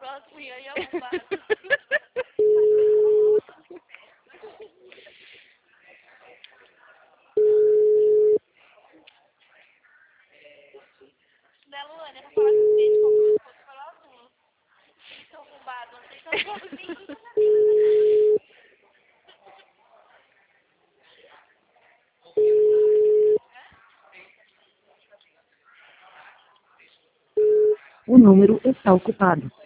Fui aí arrombado. Da Luana, pra falar com o beijo como eu fosse falar azul. Seu arrombado, não sei se eu vou vir. O número está ocupado.